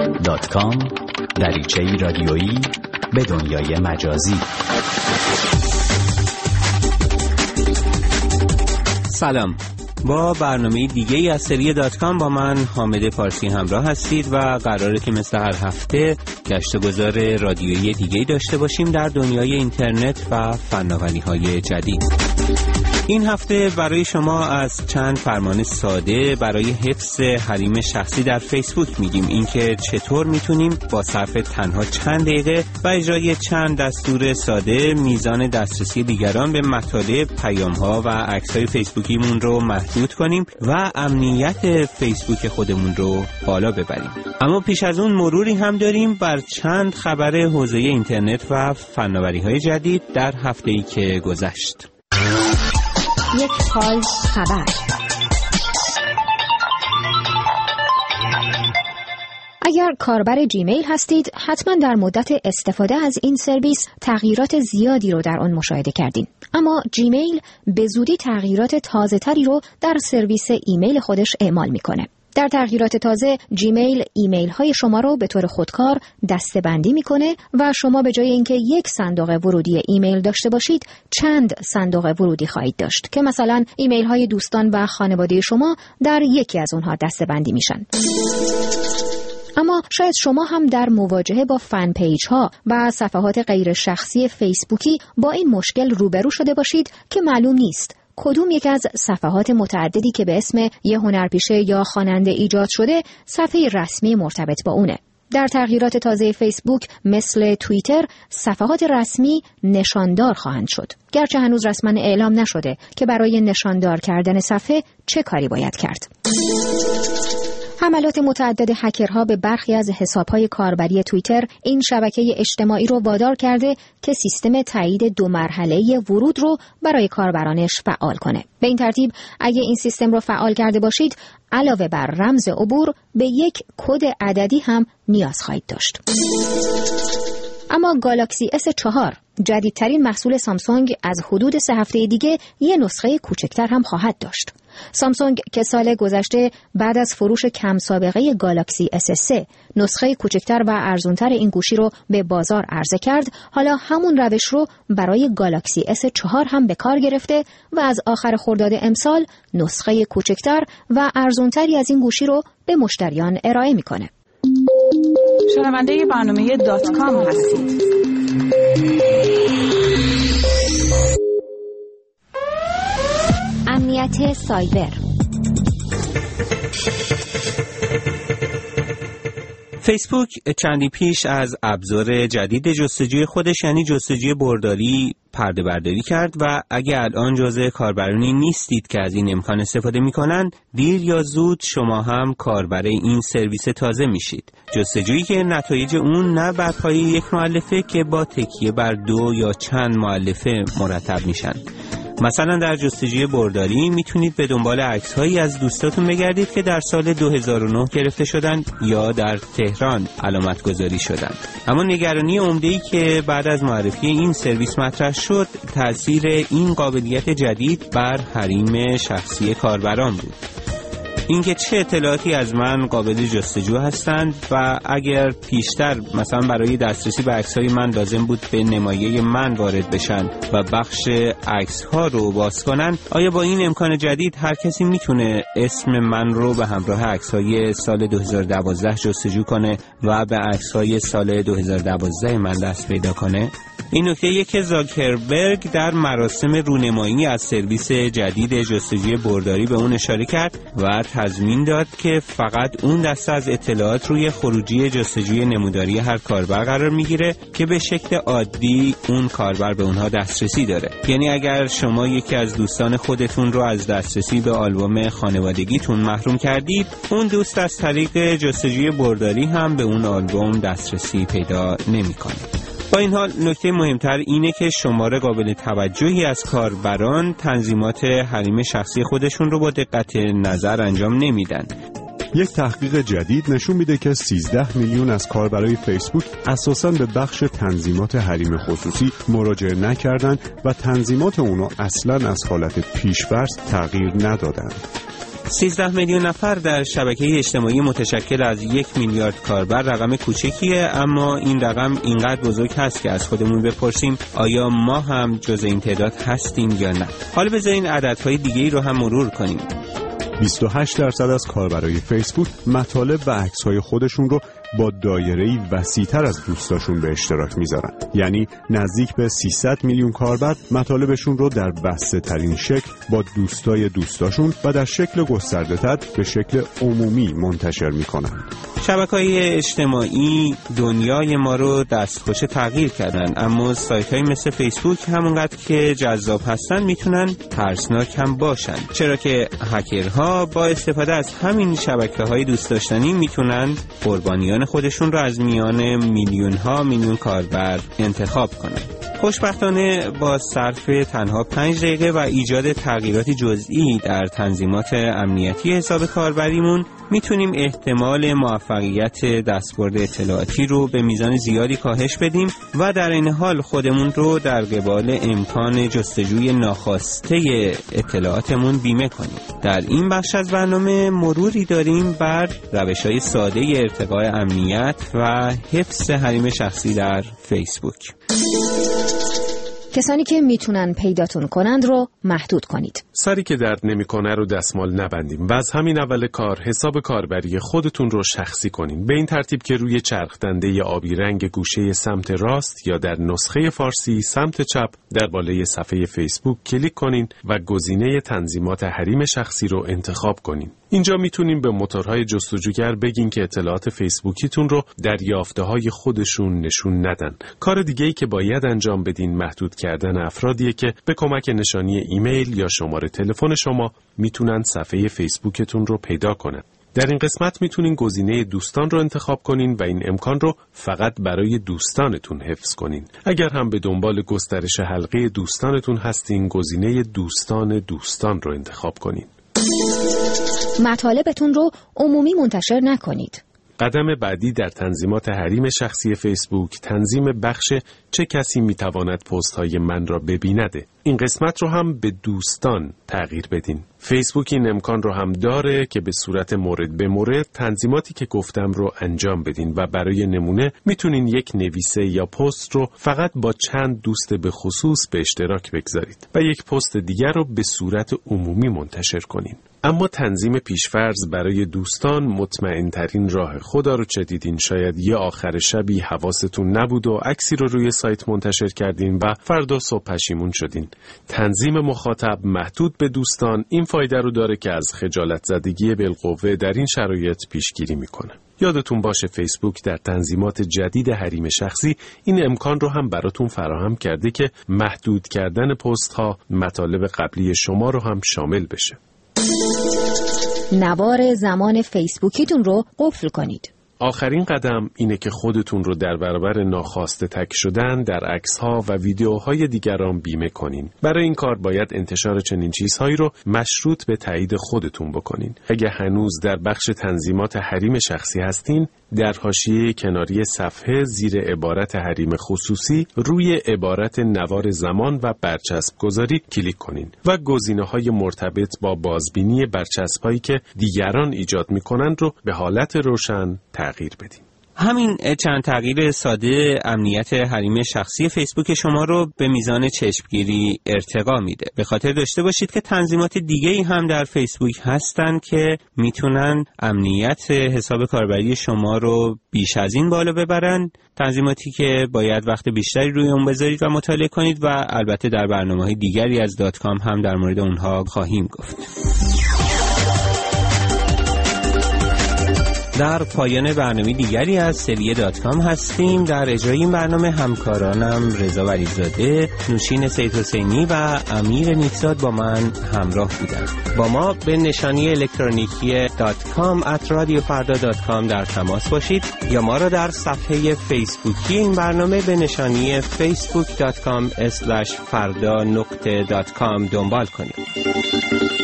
facebook.com دریچه‌ای رادیویی به دنیای مجازی. سلام، با برنامه دیگه‌ای از سری .com با من حامد پارسی همراه هستید و قراره که مثل هر هفته گشت و گذار رادیویی دیگه‌ای داشته باشیم در دنیای اینترنت و فناوری‌های جدید. این هفته برای شما از چند فرمان ساده برای حفظ حریم شخصی در فیسبوک میگیم، اینکه چطور میتونیم با صرف تنها چند دقیقه و اجرای چند دستور ساده میزان دسترسی دیگران به مطالب، پیام‌ها و عکس‌های فیسبوکیمون رو محدود کنیم و امنیت فیسبوک خودمون رو بالا ببریم. اما پیش از اون مروری هم داریم بر چند خبر حوزه اینترنت و فناوری‌های جدید در هفته‌ای که گذشت. یک حال خبر. اگر کاربر جیمیل هستید، حتما در مدت استفاده از این سرویس تغییرات زیادی رو در آن مشاهده کردین. اما جیمیل به زودی تغییرات تازه‌تری رو در سرویس ایمیل خودش اعمال میکنه. در تغییرات تازه، جیمیل ایمیل های شما رو به طور خودکار دسته‌بندی میکنه و شما به جای اینکه یک صندوق ورودی ایمیل داشته باشید، چند صندوق ورودی خواهید داشت که مثلا ایمیل های دوستان و خانواده شما در یکی از اونها دسته‌بندی میشن. اما شاید شما هم در مواجهه با فن پیج ها و صفحات غیر شخصی فیسبوکی با این مشکل روبرو شده باشید که معلوم نیست کدوم یک از صفحات متعددی که به اسم یه هنرپیشه یا خواننده ایجاد شده صفحه رسمی مرتبط با اونه. در تغییرات تازه فیسبوک مثل توییتر، صفحات رسمی نشاندار خواهند شد، گرچه هنوز رسما اعلام نشده که برای نشاندار کردن صفحه چه کاری باید کرد. حملات متعدد هکرها به برخی از حساب‌های کاربری توییتر این شبکه اجتماعی رو وادار کرده که سیستم تایید 2 مرحله‌ای ورود رو برای کاربرانش فعال کنه. به این ترتیب اگه این سیستم رو فعال کرده باشید، علاوه بر رمز عبور به یک کد عددی هم نیاز خواهید داشت. اما گالاکسی S4 جدیدترین محصول سامسونگ از حدود 3 هفته دیگه یه نسخه کوچکتر هم خواهد داشت. سامسونگ که سال گذشته بعد از فروش کم سابقه گالاکسی S3 نسخه کوچکتر و ارزانتر این گوشی رو به بازار عرضه کرد، حالا همون روش رو برای گالاکسی S4 هم به کار گرفته و از آخر خرداد امسال نسخه کوچکتر و ارزانتری از این گوشی رو به مشتریان ارائه میکنه. شنونده برنامه .com هستید. امنیت سایبر. فیسبوک چندی پیش از ابزار جدید جستجوی خودش یعنی جستجوی برداری پرده برداری کرد و اگه الان جزء کاربرانی نیستید که از این امکان استفاده میکنن، دیر یا زود شما هم کاربر این سرویس تازه میشید. جستجویی که نتایج اون نه بر پایه یک مؤلفه که با تکیه بر 2 یا چند مؤلفه مرتب میشن. مثلا در جستجوی برداری میتونید به دنبال عکس‌هایی از دوستاتون بگردید که در سال 2009 گرفته شدن یا در تهران علامت گذاری شدن. اما نگرانی عمده‌ای که بعد از معرفی این سرویس مطرح شد، تأثیر این قابلیت جدید بر حریم شخصی کاربران بود. اینکه چه اطلاعاتی از من قابل جستجو هستند و اگر پیشتر مثلا برای دسترسی به عکس‌های من لازم بود به نمایه من وارد بشن و بخش عکس‌ها رو باز کنن، آیا با این امکان جدید هر کسی میتونه اسم من رو به همراه عکس‌های سال 2012 جستجو کنه و به عکس‌های سال 2012 من دست پیدا کنه؟ این نکته که زاکربرگ در مراسم رونمایی از سرویس جدید جستجوی برداری به اون اشاره کرد و تضمین داد که فقط اون دسته از اطلاعات روی خروجی جستجوی نموداری هر کاربر قرار میگیره که به شکل عادی اون کاربر به اونها دسترسی داره. یعنی اگر شما یکی از دوستان خودتون رو از دسترسی به آلبوم خانوادگیتون محروم کردید، اون دوست از طریق جستجوی برداری هم به اون آلبوم دسترسی پیدا نمیکنه. با این حال نکته مهمتر اینه که شمار قابل توجهی از کاربران تنظیمات حریم شخصی خودشون رو با دقت نظر انجام نمیدن. یک تحقیق جدید نشون میده که 13 میلیون از کاربرای فیسبوک اساساً به بخش تنظیمات حریم خصوصی مراجعه نکردن و تنظیمات اونو اصلاً از حالت پیش‌فرض تغییر ندادن. 13 میلیون نفر در شبکه اجتماعی متشکل از 1 میلیارد کاربر رقم کوچکیه، اما این رقم اینقدر بزرگ هست که از خودمون بپرسیم آیا ما هم جز این تعداد هستیم یا نه. حالا بذارین عددهای دیگه‌ای رو هم مرور کنیم. 28% از کاربرای فیسبوک مطالب و عکس‌های خودشون رو با دایره‌ای وسیع‌تر از دوستاشون به اشتراک میذارن. یعنی نزدیک به 300 میلیون کاربر مطالبشون رو در بسته‌ترین شکل با دوستاشون و در شکل گسترده‌تر به شکل عمومی منتشر میکنن. شبکه‌های اجتماعی دنیای ما رو دستخوش تغییر کردن، اما سایت‌های مثل فیسبوک همونقدر که جذاب هستن میتونن ترسناک هم باشن، چرا که هکرها با استفاده از همین شبکه‌های دوست داشتنی میتونن قربانیان خودشون رو از میان میلیون کاربر انتخاب کنن. خوشبختانه با صرف تنها 5 دقیقه و ایجاد تغییرات جزئی در تنظیمات امنیتی حساب کاربریمون میتونیم احتمال موفقیت دستبرد اطلاعاتی رو به میزان زیادی کاهش بدیم و در این حال خودمون رو در قبال امکان جستجوی ناخواسته اطلاعاتمون بیمه کنیم. در این بخش از برنامه مروری داریم بر روش‌های ساده ارتقاء امنیت و حفظ حریم شخصی در فیسبوک. کسانی که میتونن پیداتون کنند رو محدود کنید. سری که درد نمیکنه رو دستمال نبندیم و از همین اول کار حساب کاربری خودتون رو شخصی کنین. به این ترتیب که روی چرخ دنده آبی رنگ گوشه سمت راست یا در نسخه فارسی سمت چپ در بالای صفحه فیسبوک کلیک کنین و گزینه تنظیمات حریم شخصی رو انتخاب کنین. اینجا میتونیم به موتورهای جستجوگر بگین که اطلاعات فیسبوکیتون رو در یافته‌های خودشون نشون ندن. کار دیگه‌ای که باید انجام بدین محدود کردن افرادیه که به کمک نشانی ایمیل یا شماره تلفن شما میتونن صفحه فیسبوکتون رو پیدا کنن. در این قسمت میتونین گزینه دوستان رو انتخاب کنین و این امکان رو فقط برای دوستانتون حفظ کنین. اگر هم به دنبال گسترش حلقه دوستانتون هستین، گزینه دوستان رو انتخاب کنین. مطالبتون رو عمومی منتشر نکنید. قدم بعدی در تنظیمات حریم شخصی فیسبوک تنظیم بخش چه کسی میتواند پست های من را ببینده. این قسمت رو هم به دوستان تغییر بدین. فیسبوک این امکان رو هم داره که به صورت مورد به مورد تنظیماتی که گفتم رو انجام بدین و برای نمونه میتونین یک نویسه یا پست رو فقط با چند دوست به خصوص به اشتراک بگذارید و یک پست دیگر رو به صورت عمومی منتشر کنین. اما تنظیم پیشفرض برای دوستان مطمئن ترین راه. خدا رو چه دیدین، شاید یه آخر شبی حواستون نبود و عکسی رو روی سایت منتشر کردین و فردا صبح پشیمون شدین. تنظیم مخاطب محدود به دوستان این فایده رو داره که از خجالت زدگی بالقوه در این شرایط پیشگیری میکنه. یادتون باشه فیسبوک در تنظیمات جدید حریم شخصی این امکان رو هم براتون فراهم کرده که محدود کردن پست ها مطالب قبلی شما رو هم شامل بشه. نوار زمان فیسبوکیتون رو قفل کنید. آخرین قدم اینه که خودتون رو در برابر ناخواسته تگ شدن در عکس‌ها و ویدیوهای دیگران بیمه کنین. برای این کار باید انتشار چنین چیزهایی رو مشروط به تایید خودتون بکنین. اگه هنوز در بخش تنظیمات حریم شخصی هستین، در حاشیه کناری صفحه زیر عبارت حریم خصوصی روی عبارت نوار زمان و برچسب گذاری کلیک کنین و گزینه‌های مرتبط با بازبینی برچسب‌هایی که دیگران ایجاد می‌کنند رو به حالت روشن تغییر بدین. همین چند تغییر ساده امنیت حریم شخصی فیسبوک شما رو به میزان چشمگیری ارتقا میده. به خاطر داشته باشید که تنظیمات دیگه‌ای هم در فیسبوک هستن که میتونن امنیت حساب کاربری شما رو بیش از این بالا ببرن. تنظیماتی که باید وقت بیشتری روی اون بذارید و مطالعه کنید و البته در برنامه‌های دیگری از .com هم در مورد اونها خواهیم گفت. در پایان برنامه دیگری از سری .com هستیم. در اجرای این برنامه همکارانم رضا ولیزاده، نوشین سیدحسینی و امیر نیکزاد با من همراه بودند. با ما به نشانی الکترونیکی .com@radiofarda.com در تماس باشید یا ما را در صفحه فیسبوکی این برنامه به نشانی facebook.com/farda.com دنبال کنید.